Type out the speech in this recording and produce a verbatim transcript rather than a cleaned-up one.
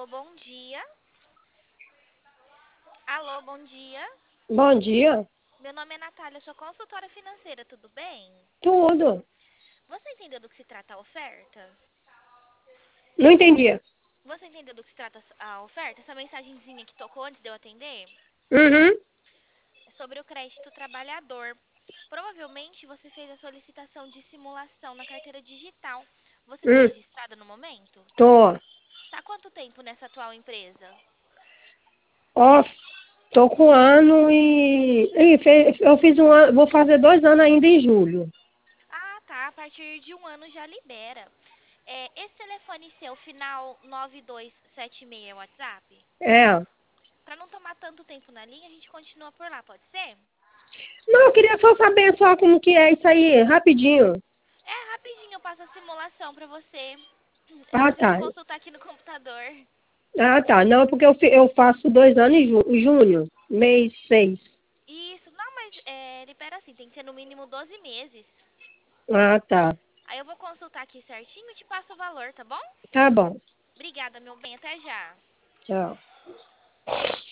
bom dia. Alô, bom dia. Bom dia. Meu nome é Natália, sou consultora financeira, tudo bem? Tudo. Você entendeu do que se trata a oferta? Não entendi. Você entendeu do que se trata a oferta? Essa mensagenzinha que tocou antes de eu atender? Uhum. É sobre o crédito trabalhador. Provavelmente você fez a solicitação de simulação na carteira digital. Você está Hum. registrada no momento? Tô. Tá há quanto tempo nessa atual empresa? Ó, tô com ano e, e fe- eu fiz um ano, vou fazer dois anos ainda em julho. Ah, tá. A partir de um ano já libera. É, esse telefone seu, final nove dois sete seis, é o WhatsApp? É. Para não tomar tanto tempo na linha, a gente continua por lá, pode ser? Não, eu queria só saber só como que é isso aí, rapidinho. É, rapidinho eu passo a simulação para você. Eu Ah, preciso tá. consultar aqui no computador. Ah, tá. Não, porque eu, fi- eu faço dois anos em ju- em junho, mês seis. Isso, não, mas é, libera assim, tem que ser no mínimo doze meses. Ah, tá. Aí eu vou consultar aqui certinho e te passo o valor, tá bom? Tá bom. Obrigada, meu bem, até já. Tchau.